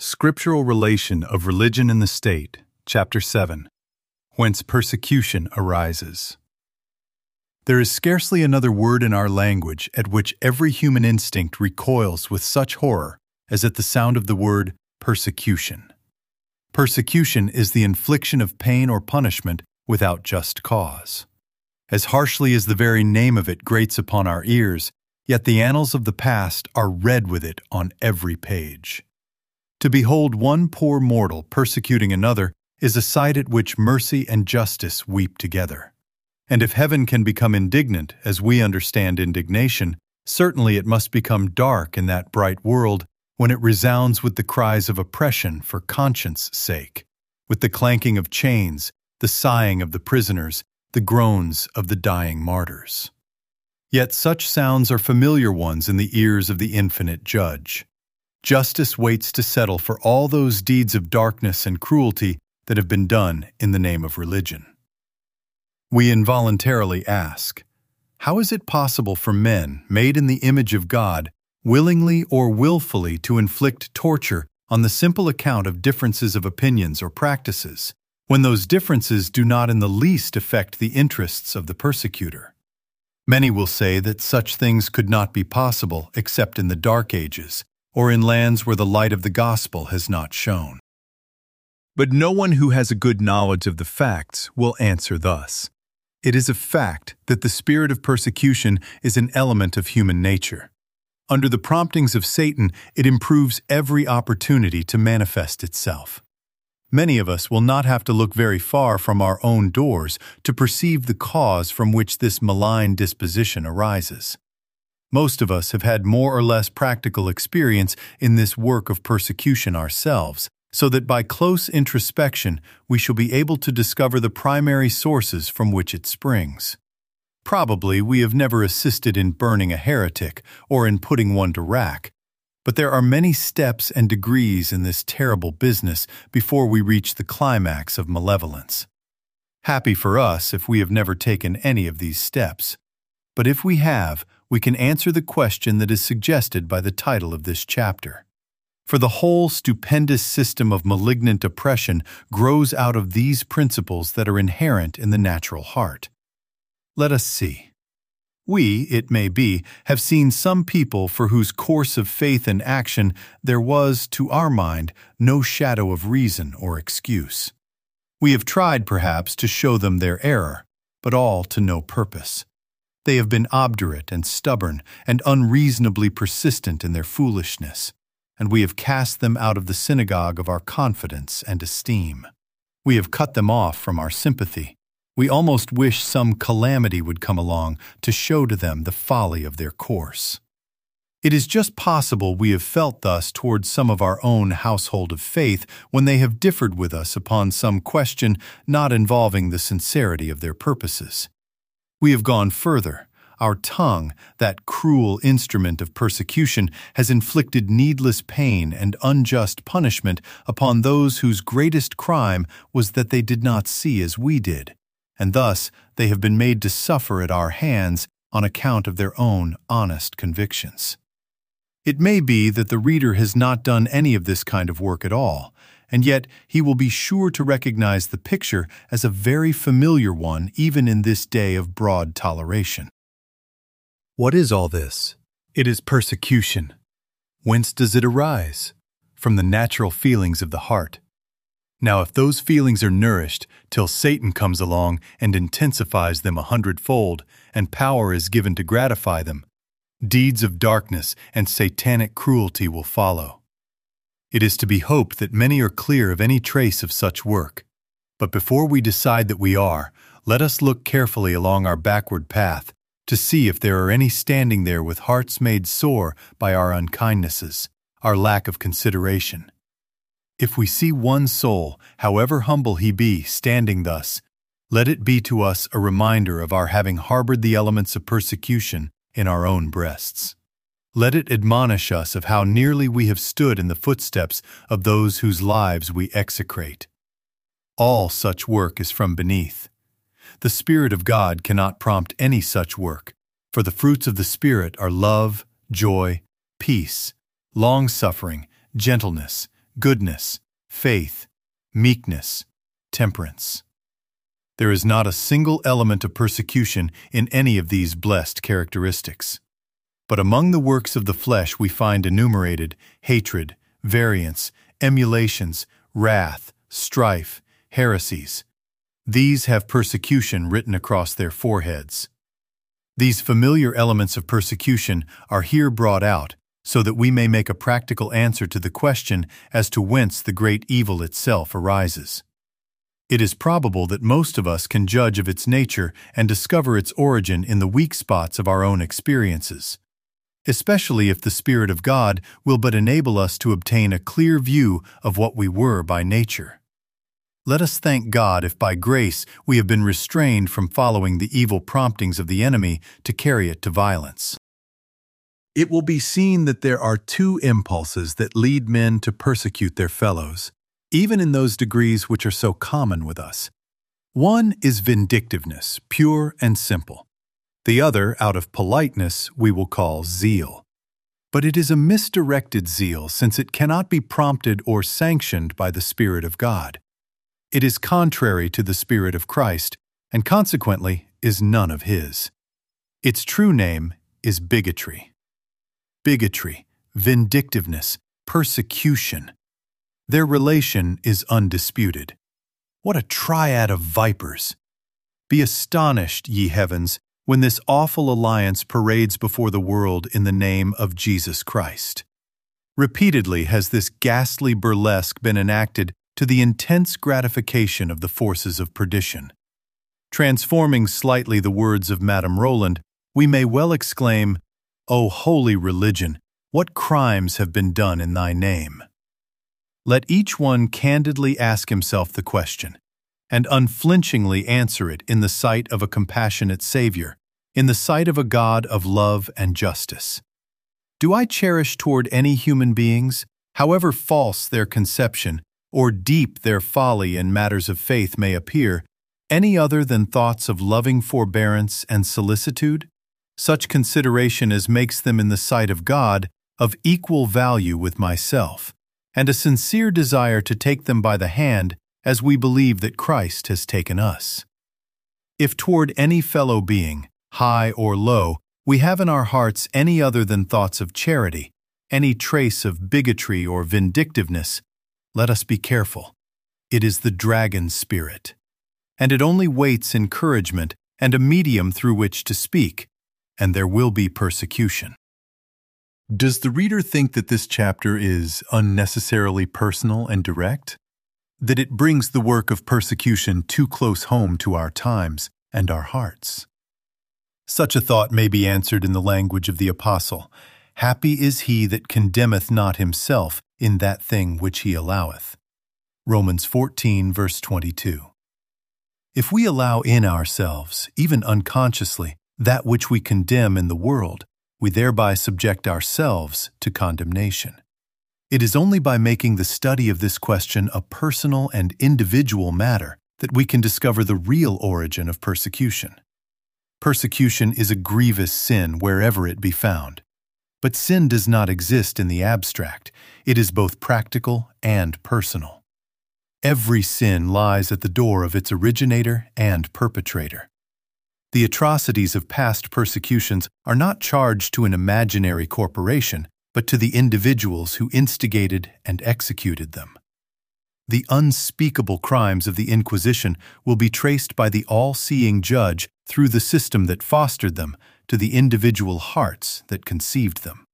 Scriptural Relation of Religion and the State, Chapter 7, Whence Persecution Arises. There is scarcely another word in our language at which every human instinct recoils with such horror as at the sound of the word persecution. Persecution is the infliction of pain or punishment without just cause. As harshly as the very name of it grates upon our ears, yet the annals of the past are read with it on every page. To behold one poor mortal persecuting another is a sight at which mercy and justice weep together. And if heaven can become indignant as we understand indignation, certainly it must become dark in that bright world when it resounds with the cries of oppression for conscience' sake, with the clanking of chains, the sighing of the prisoners, the groans of the dying martyrs. Yet such sounds are familiar ones in the ears of the infinite Judge. Justice waits to settle for all those deeds of darkness and cruelty that have been done in the name of religion. We involuntarily ask, how is it possible for men made in the image of God willingly or willfully to inflict torture on the simple account of differences of opinions or practices, when those differences do not in the least affect the interests of the persecutor? Many will say that such things could not be possible except in the Dark Ages, or in lands where the light of the gospel has not shone. But no one who has a good knowledge of the facts will answer thus. It is a fact that the spirit of persecution is an element of human nature. Under the promptings of Satan, it improves every opportunity to manifest itself. Many of us will not have to look very far from our own doors to perceive the cause from which this malign disposition arises. Most of us have had more or less practical experience in this work of persecution ourselves, so that by close introspection we shall be able to discover the primary sources from which it springs. Probably we have never assisted in burning a heretic or in putting one to rack, but there are many steps and degrees in this terrible business before we reach the climax of malevolence. Happy for us if we have never taken any of these steps. But if we have, we can answer the question that is suggested by the title of this chapter. For the whole stupendous system of malignant oppression grows out of these principles that are inherent in the natural heart. Let us see. We, it may be, have seen some people for whose course of faith and action there was, to our mind, no shadow of reason or excuse. We have tried, perhaps, to show them their error, but all to no purpose. They have been obdurate and stubborn and unreasonably persistent in their foolishness, and we have cast them out of the synagogue of our confidence and esteem. We have cut them off from our sympathy. We almost wish some calamity would come along to show to them the folly of their course. It is just possible we have felt thus towards some of our own household of faith when they have differed with us upon some question not involving the sincerity of their purposes. We have gone further. Our tongue, that cruel instrument of persecution, has inflicted needless pain and unjust punishment upon those whose greatest crime was that they did not see as we did, and thus they have been made to suffer at our hands on account of their own honest convictions. It may be that the reader has not done any of this kind of work at all, and yet he will be sure to recognize the picture as a very familiar one even in this day of broad toleration. What is all this? It is persecution. Whence does it arise? From the natural feelings of the heart. Now, if those feelings are nourished till Satan comes along and intensifies them 100-fold, and power is given to gratify them, deeds of darkness and satanic cruelty will follow. It is to be hoped that many are clear of any trace of such work. But before we decide that we are, let us look carefully along our backward path to see if there are any standing there with hearts made sore by our unkindnesses, our lack of consideration. If we see one soul, however humble he be, standing thus, let it be to us a reminder of our having harbored the elements of persecution in our own breasts. Let it admonish us of how nearly we have stood in the footsteps of those whose lives we execrate. All such work is from beneath. The Spirit of God cannot prompt any such work, for the fruits of the Spirit are love, joy, peace, long-suffering, gentleness, goodness, faith, meekness, temperance. There is not a single element of persecution in any of these blessed characteristics. But among the works of the flesh we find enumerated hatred, variance, emulations, wrath, strife, heresies. These have persecution written across their foreheads. These familiar elements of persecution are here brought out so that we may make a practical answer to the question as to whence the great evil itself arises. It is probable that most of us can judge of its nature and discover its origin in the weak spots of our own experiences, especially if the Spirit of God will but enable us to obtain a clear view of what we were by nature. Let us thank God if by grace we have been restrained from following the evil promptings of the enemy to carry it to violence. It will be seen that there are two impulses that lead men to persecute their fellows, even in those degrees which are so common with us. One is vindictiveness, pure and simple. The other, out of politeness, we will call zeal. But it is a misdirected zeal, since it cannot be prompted or sanctioned by the Spirit of God. It is contrary to the Spirit of Christ, and consequently is none of His. Its true name is bigotry. Bigotry, vindictiveness, persecution. Their relation is undisputed. What a triad of vipers! Be astonished, ye heavens, when this awful alliance parades before the world in the name of Jesus Christ. Repeatedly has this ghastly burlesque been enacted to the intense gratification of the forces of perdition. Transforming slightly the words of Madame Roland, we may well exclaim, "O holy religion, what crimes have been done in thy name?" Let each one candidly ask himself the question, and unflinchingly answer it in the sight of a compassionate Savior, in the sight of a God of love and justice. Do I cherish toward any human beings, however false their conception or deep their folly in matters of faith may appear, any other than thoughts of loving forbearance and solicitude? Such consideration as makes them in the sight of God of equal value with myself, and a sincere desire to take them by the hand as we believe that Christ has taken us. If toward any fellow being, high or low, we have in our hearts any other than thoughts of charity, any trace of bigotry or vindictiveness, let us be careful. It is the dragon spirit, and it only waits encouragement and a medium through which to speak, and there will be persecution. Does the reader think that this chapter is unnecessarily personal and direct? That it brings the work of persecution too close home to our times and our hearts? Such a thought may be answered in the language of the Apostle, "Happy is he that condemneth not himself in that thing which he alloweth." Romans 14, verse 22. If we allow in ourselves, even unconsciously, that which we condemn in the world, we thereby subject ourselves to condemnation. It is only by making the study of this question a personal and individual matter that we can discover the real origin of persecution. Persecution is a grievous sin wherever it be found. But sin does not exist in the abstract. It is both practical and personal. Every sin lies at the door of its originator and perpetrator. The atrocities of past persecutions are not charged to an imaginary corporation, but to the individuals who instigated and executed them. The unspeakable crimes of the Inquisition will be traced by the all-seeing judge through the system that fostered them to the individual hearts that conceived them.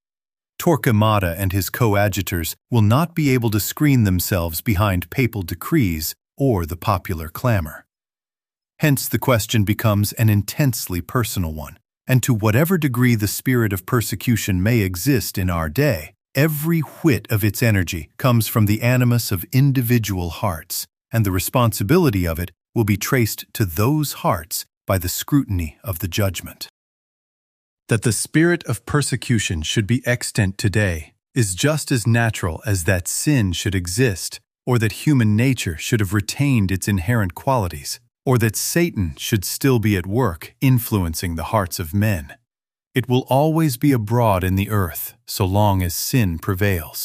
Torquemada and his coadjutors will not be able to screen themselves behind papal decrees or the popular clamor. Hence the question becomes an intensely personal one, and to whatever degree the spirit of persecution may exist in our day, every whit of its energy comes from the animus of individual hearts, and the responsibility of it will be traced to those hearts by the scrutiny of the judgment. That the spirit of persecution should be extant today is just as natural as that sin should exist, or that human nature should have retained its inherent qualities, or that Satan should still be at work influencing the hearts of men. It will always be abroad in the earth so long as sin prevails.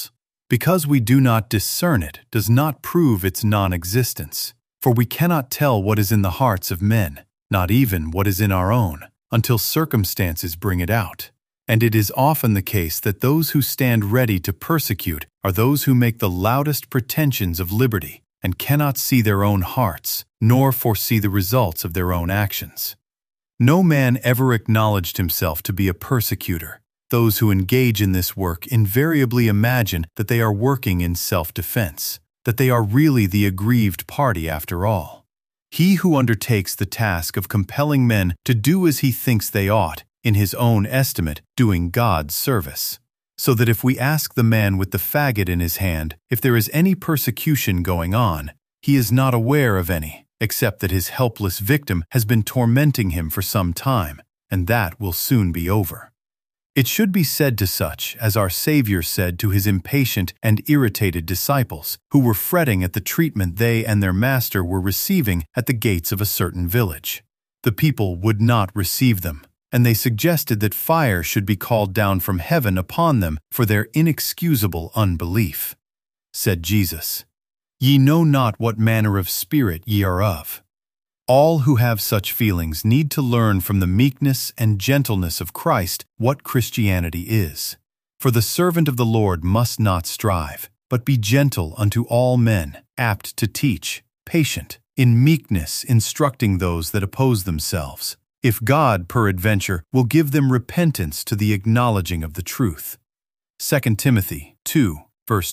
Because we do not discern it does not prove its non-existence, for we cannot tell what is in the hearts of men, not even what is in our own, until circumstances bring it out. And it is often the case that those who stand ready to persecute are those who make the loudest pretensions of liberty and cannot see their own hearts, nor foresee the results of their own actions. No man ever acknowledged himself to be a persecutor. Those who engage in this work invariably imagine that they are working in self-defense, that they are really the aggrieved party after all. He who undertakes the task of compelling men to do as he thinks they ought, in his own estimate, doing God's service. So that if we ask the man with the faggot in his hand if there is any persecution going on, he is not aware of any, except that his helpless victim has been tormenting him for some time, and that will soon be over. It should be said to such as our Savior said to his impatient and irritated disciples, who were fretting at the treatment they and their master were receiving at the gates of a certain village. The people would not receive them, and they suggested that fire should be called down from heaven upon them for their inexcusable unbelief. Said Jesus, "Ye know not what manner of spirit ye are of." All who have such feelings need to learn from the meekness and gentleness of Christ what Christianity is. For the servant of the Lord must not strive, but be gentle unto all men, apt to teach, patient, in meekness instructing those that oppose themselves, if God peradventure will give them repentance to the acknowledging of the truth. 2 Timothy 2, verse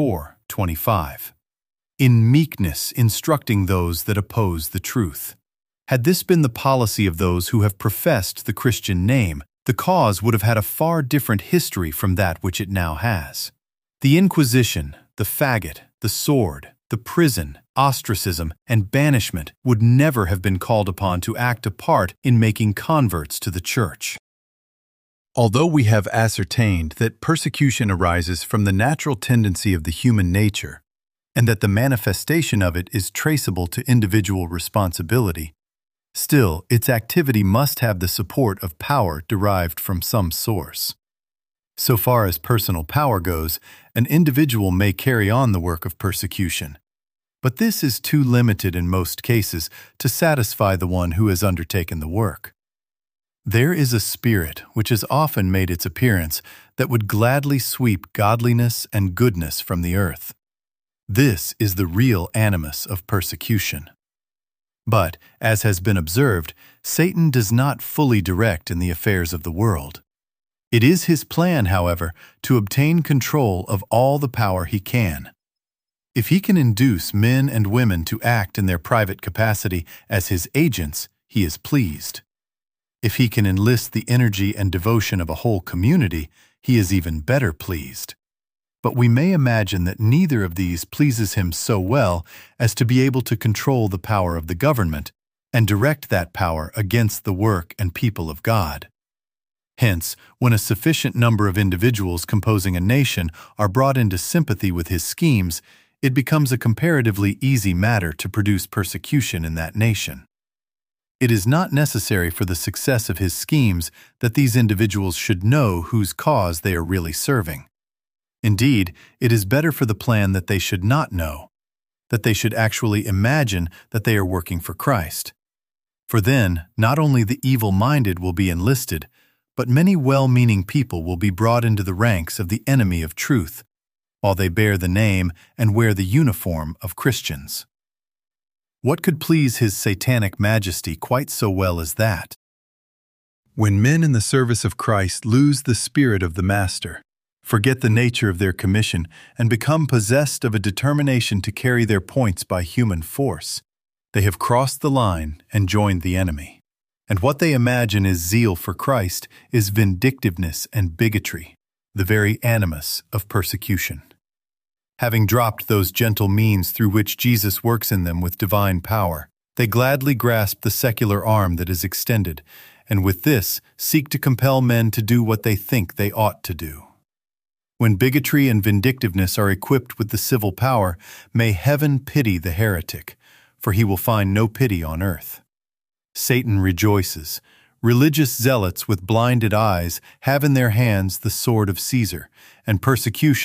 24-25. In meekness instructing those that oppose the truth. Had this been the policy of those who have professed the Christian name, the cause would have had a far different history from that which it now has. The Inquisition, the faggot, the sword, the prison, ostracism, and banishment would never have been called upon to act a part in making converts to the Church. Although we have ascertained that persecution arises from the natural tendency of the human nature, and that the manifestation of it is traceable to individual responsibility, still its activity must have the support of power derived from some source. So far as personal power goes, an individual may carry on the work of persecution, but this is too limited in most cases to satisfy the one who has undertaken the work. There is a spirit which has often made its appearance that would gladly sweep godliness and goodness from the earth. This is the real animus of persecution. But, as has been observed, Satan does not fully direct in the affairs of the world. It is his plan, however, to obtain control of all the power he can. If he can induce men and women to act in their private capacity as his agents, he is pleased. If he can enlist the energy and devotion of a whole community, he is even better pleased. But we may imagine that neither of these pleases him so well as to be able to control the power of the government and direct that power against the work and people of God. Hence, when a sufficient number of individuals composing a nation are brought into sympathy with his schemes, it becomes a comparatively easy matter to produce persecution in that nation. It is not necessary for the success of his schemes that these individuals should know whose cause they are really serving. Indeed, it is better for the plan that they should not know, that they should actually imagine that they are working for Christ. For then, not only the evil-minded will be enlisted, but many well-meaning people will be brought into the ranks of the enemy of truth, while they bear the name and wear the uniform of Christians. What could please his satanic majesty quite so well as that? When men in the service of Christ lose the spirit of the Master, forget the nature of their commission, and become possessed of a determination to carry their points by human force, they have crossed the line and joined the enemy. And what they imagine is zeal for Christ is vindictiveness and bigotry, the very animus of persecution. Having dropped those gentle means through which Jesus works in them with divine power, they gladly grasp the secular arm that is extended, and with this seek to compel men to do what they think they ought to do. When bigotry and vindictiveness are equipped with the civil power, may heaven pity the heretic, for he will find no pity on earth. Satan rejoices. Religious zealots with blinded eyes have in their hands the sword of Caesar, and persecution,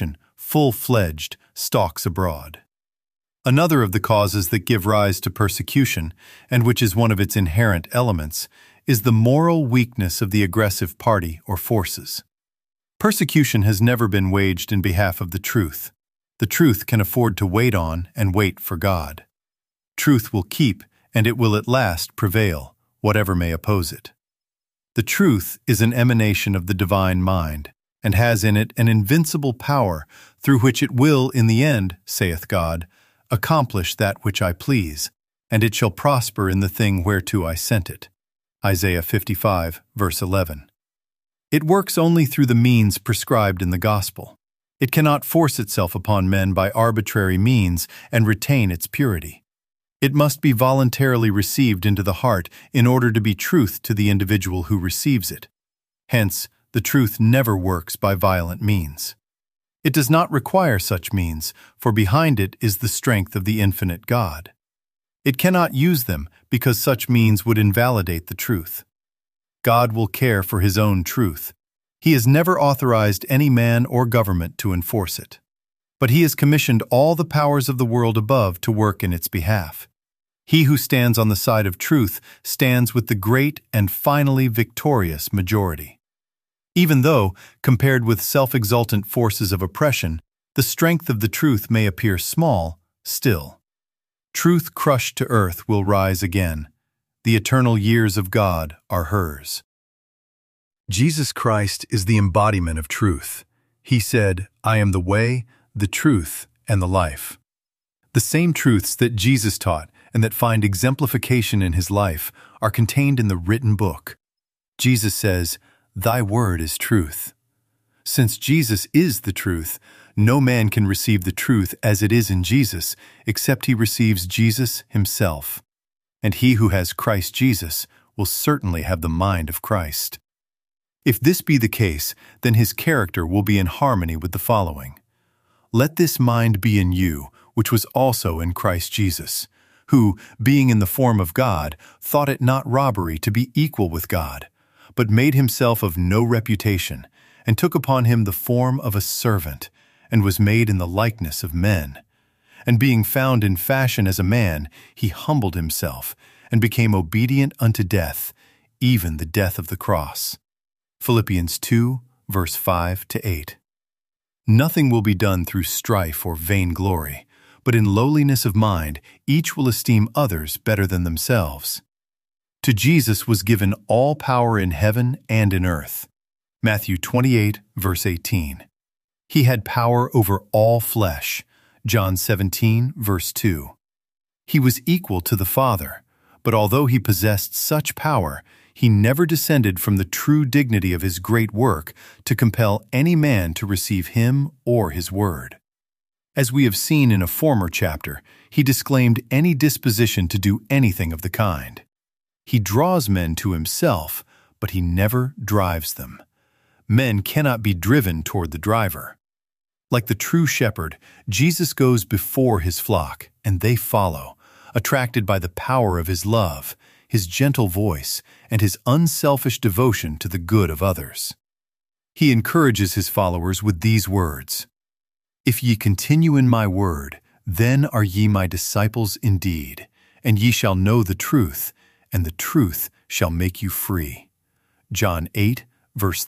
full-fledged, stalks abroad. Another of the causes that give rise to persecution, and which is one of its inherent elements, is the moral weakness of the aggressive party or forces. Persecution has never been waged in behalf of the truth. The truth can afford to wait on and wait for God. Truth will keep, and it will at last prevail, whatever may oppose it. The truth is an emanation of the divine mind, and has in it an invincible power through which it will, in the end, saith God, accomplish that which I please, and it shall prosper in the thing whereto I sent it. Isaiah 55, verse 11. It works only through the means prescribed in the gospel. It cannot force itself upon men by arbitrary means and retain its purity. It must be voluntarily received into the heart in order to be truth to the individual who receives it. Hence, the truth never works by violent means. It does not require such means, for behind it is the strength of the infinite God. It cannot use them because such means would invalidate the truth. God will care for His own truth. He has never authorized any man or government to enforce it. But He has commissioned all the powers of the world above to work in its behalf. He who stands on the side of truth stands with the great and finally victorious majority. Even though, compared with self-exultant forces of oppression, the strength of the truth may appear small, still, truth crushed to earth will rise again. The eternal years of God are hers. Jesus Christ is the embodiment of truth. He said, I am the way, the truth, and the life. The same truths that Jesus taught and that find exemplification in His life are contained in the written book. Jesus says, Thy word is truth. Since Jesus is the truth, no man can receive the truth as it is in Jesus except he receives Jesus Himself. And he who has Christ Jesus will certainly have the mind of Christ. If this be the case, then his character will be in harmony with the following. Let this mind be in you, which was also in Christ Jesus, who, being in the form of God, thought it not robbery to be equal with God, but made Himself of no reputation, and took upon Him the form of a servant, and was made in the likeness of men. And being found in fashion as a man, He humbled Himself, and became obedient unto death, even the death of the cross. Philippians 2, verse 5-8. Nothing will be done through strife or vainglory, but in lowliness of mind each will esteem others better than themselves. To Jesus was given all power in heaven and in earth. Matthew 28, verse 18. He had power over all flesh. John 17, verse 2. He was equal to the Father, but although He possessed such power, He never descended from the true dignity of His great work to compel any man to receive Him or His word. As we have seen in a former chapter, He disclaimed any disposition to do anything of the kind. He draws men to Himself, but He never drives them. Men cannot be driven toward the driver. Like the true shepherd, Jesus goes before His flock, and they follow, attracted by the power of His love, His gentle voice, and His unselfish devotion to the good of others. He encourages His followers with these words, If ye continue in my word, then are ye my disciples indeed, and ye shall know the truth, and the truth shall make you free. John 8, verse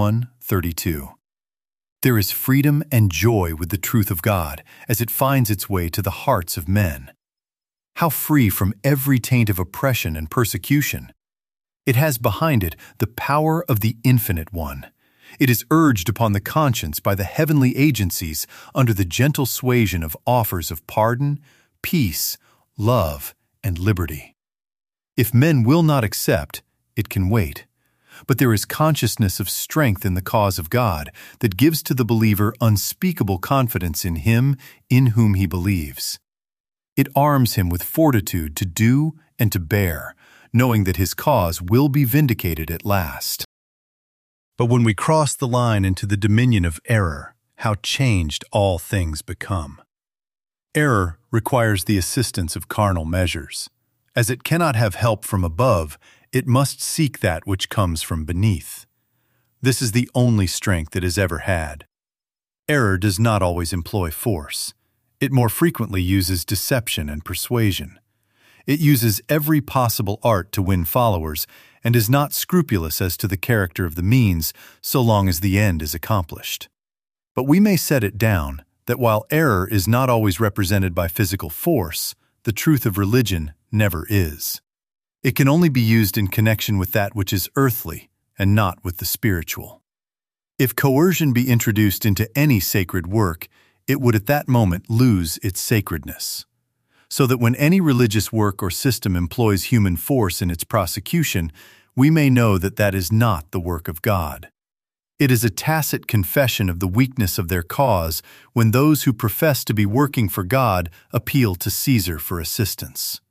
31-32. There is freedom and joy with the truth of God as it finds its way to the hearts of men. How free from every taint of oppression and persecution! It has behind it the power of the Infinite One. It is urged upon the conscience by the heavenly agencies under the gentle suasion of offers of pardon, peace, love, and liberty. If men will not accept, it can wait. But there is consciousness of strength in the cause of God that gives to the believer unspeakable confidence in Him in whom he believes. It arms him with fortitude to do and to bear, knowing that his cause will be vindicated at last. But when we cross the line into the dominion of error, how changed all things become. Error requires the assistance of carnal measures. As it cannot have help from above, it must seek that which comes from beneath. This is the only strength it has ever had. Error does not always employ force. It more frequently uses deception and persuasion. It uses every possible art to win followers and is not scrupulous as to the character of the means so long as the end is accomplished. But we may set it down that while error is not always represented by physical force, the truth of religion never is. It can only be used in connection with that which is earthly and not with the spiritual. If coercion be introduced into any sacred work, it would at that moment lose its sacredness. So that when any religious work or system employs human force in its prosecution, we may know that that is not the work of God. It is a tacit confession of the weakness of their cause when those who profess to be working for God appeal to Caesar for assistance.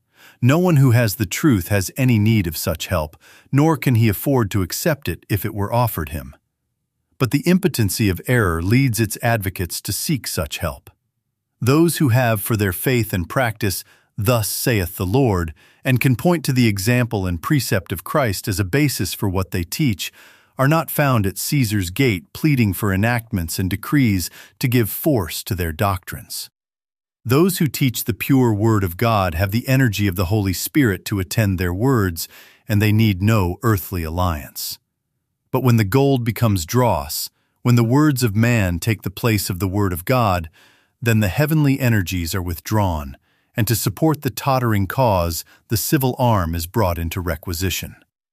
No one who has the truth has any need of such help, nor can he afford to accept it if it were offered him. But the impotency of error leads its advocates to seek such help. Those who have for their faith and practice, "Thus saith the Lord," and can point to the example and precept of Christ as a basis for what they teach, are not found at Caesar's gate pleading for enactments and decrees to give force to their doctrines. Those who teach the pure Word of God have the energy of the Holy Spirit to attend their words, and they need no earthly alliance. But when the gold becomes dross, when the words of man take the place of the Word of God, then the heavenly energies are withdrawn, and to support the tottering cause, the civil arm is brought into requisition.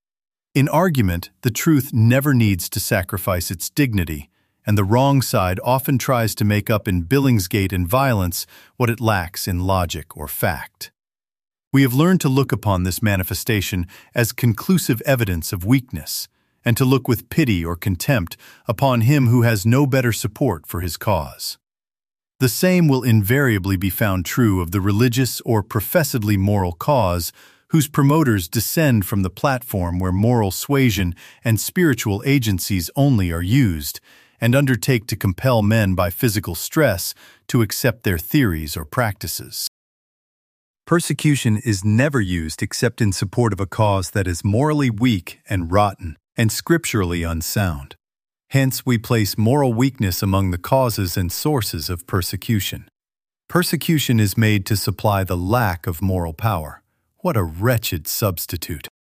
In argument, the truth never needs to sacrifice its dignity, and the wrong side often tries to make up in Billingsgate and violence what it lacks in logic or fact. We have learned to look upon this manifestation as conclusive evidence of weakness, and to look with pity or contempt upon him who has no better support for his cause. The same will invariably be found true of the religious or professedly moral cause whose promoters descend from the platform where moral suasion and spiritual agencies only are used, and undertake to compel men by physical stress to accept their theories or practices. Persecution is never used except in support of a cause that is morally weak and rotten and scripturally unsound. Hence, we place moral weakness among the causes and sources of persecution. Persecution is made to supply the lack of moral power. What a wretched substitute!